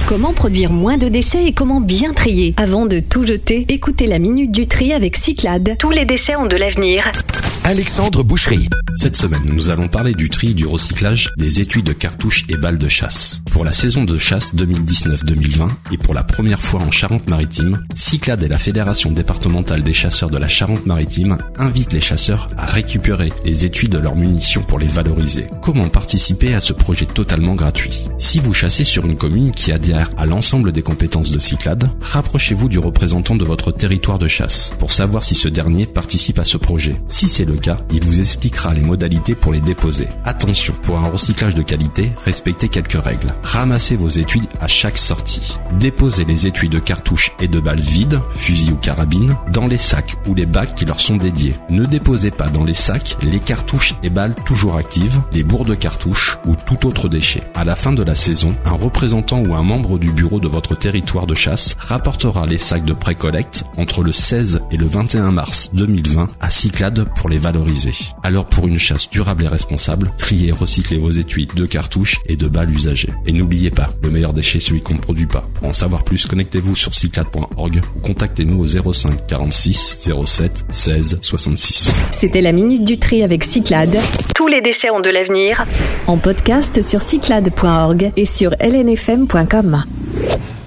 Comment produire moins de déchets et comment bien trier? Avant de tout jeter, écoutez la Minute du Tri avec Cyclades. Tous les déchets ont de l'avenir. Alexandre Boucherie. Cette semaine, nous allons parler du tri et du recyclage des étuis de cartouches et balles de chasse. Pour la saison de chasse 2019-2020 et pour la première fois en Charente-Maritime, Cyclades et la Fédération départementale des chasseurs de la Charente-Maritime invitent les chasseurs à récupérer les étuis de leurs munitions pour les valoriser. Comment participer à ce projet totalement gratuit? Si vous chassez sur une commune qui adhère à l'ensemble des compétences de Cyclades, rapprochez-vous du représentant de votre territoire de chasse pour savoir si ce dernier participe à ce projet. Si c'est le cas, il vous expliquera les modalités pour les déposer. Attention, pour un recyclage de qualité, respectez quelques règles. Ramassez vos étuis à chaque sortie. Déposez les étuis de cartouches et de balles vides, fusils ou carabines, dans les sacs ou les bacs qui leur sont dédiés. Ne déposez pas dans les sacs les cartouches et balles toujours actives, les bourres de cartouches ou tout autre déchet. À la fin de la saison, un représentant ou un membre du bureau de votre territoire de chasse rapportera les sacs de pré-collecte entre le 16 et le 21 mars 2020 à Cyclades pour les valoriser. Alors pour une chasse durable et responsable, triez et recyclez vos étuis de cartouches et de balles usagées. Et n'oubliez pas, le meilleur déchet est celui qu'on ne produit pas. Pour en savoir plus, connectez-vous sur cyclades.org ou contactez-nous au 05 46 07 16 66. C'était la Minute du Tri avec Cyclades. Tous les déchets ont de l'avenir. En podcast sur cyclades.org et sur lnfm.com.